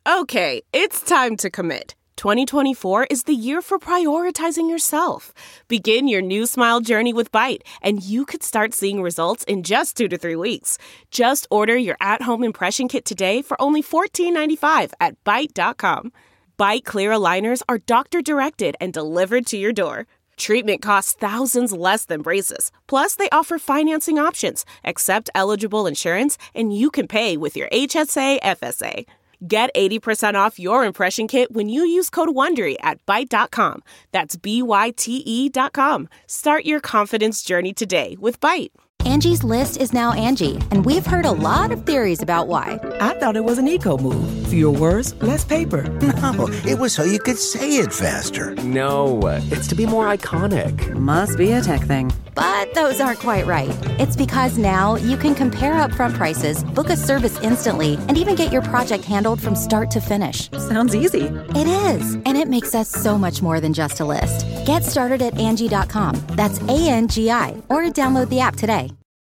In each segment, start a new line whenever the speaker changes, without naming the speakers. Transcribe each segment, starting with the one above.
Okay, it's time to commit. 2024 is the year for prioritizing yourself. Begin your new smile journey with Byte, and you could start seeing results in just 2 to 3 weeks. Just order your at-home impression kit today for only $14.95 at Byte.com. Byte Clear aligners are doctor-directed and delivered to your door. Treatment costs thousands less than braces. Plus, they offer financing options, accept eligible insurance, and you can pay with your HSA FSA. Get 80% off your impression kit when you use code WONDERY at Byte.com. That's BYTE.com. Start your confidence journey today with Byte.
Angie's List is now Angie, and we've heard a lot of theories about why.
I thought it was an eco move. Fewer words, less paper.
No, it was so you could say it faster.
No, it's to be more iconic.
Must be a tech thing.
But those aren't quite right. It's because now you can compare upfront prices, book a service instantly, and even get your project handled from start to finish.
Sounds easy.
It is, and it makes us so much more than just a list. Get started at Angie.com. That's ANGI, or download the app today.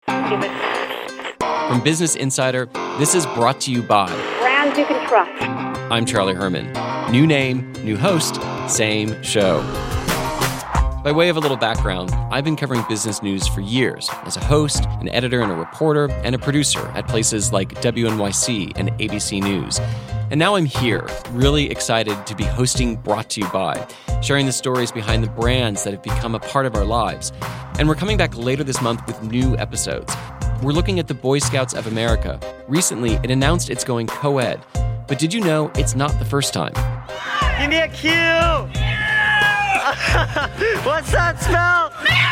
From Business Insider, this is brought to you by
Brands you can trust.
I'm Charlie Herman. New name, new host, same show. By way of a little background, I've been covering business news for years as a host, an editor and a reporter, and a producer at places like WNYC and ABC News. And now I'm here, really excited to be hosting Brought to You By, sharing the stories behind the brands that have become a part of our lives. And we're coming back later this month with new episodes. We're looking at the Boy Scouts of America. Recently, it announced it's going co-ed. But did you know it's not the first time?
Give me a cue! What's that smell?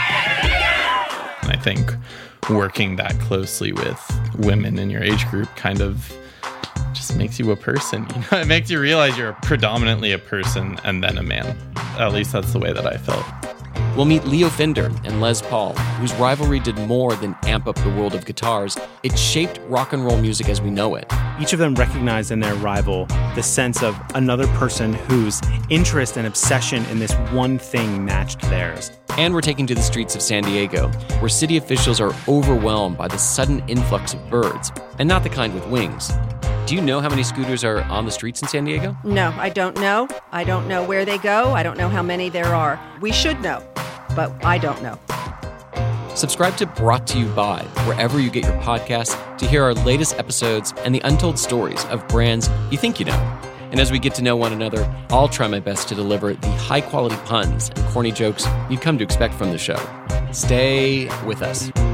I think working that closely with women in your age group kind of just makes you a person. You know, it makes you realize you're predominantly a person and then a man. At least that's the way that I felt.
We'll meet Leo Fender and Les Paul, whose rivalry did more than amp up the world of guitars. It shaped rock and roll music as we know it.
Each of them recognized in their rival the sense of another person whose interest and obsession in this one thing matched theirs.
And we're taking to the streets of San Diego, where city officials are overwhelmed by the sudden influx of birds, and not the kind with wings. Do you know how many scooters are on the streets in San Diego?
No, I don't know. I don't know where they go. I don't know how many there are. We should know, but I don't know.
Subscribe to Brought to You By, wherever you get your podcasts, to hear our latest episodes and the untold stories of brands you think you know. And as we get to know one another, I'll try my best to deliver the high-quality puns and corny jokes you've come to expect from the show. Stay with us.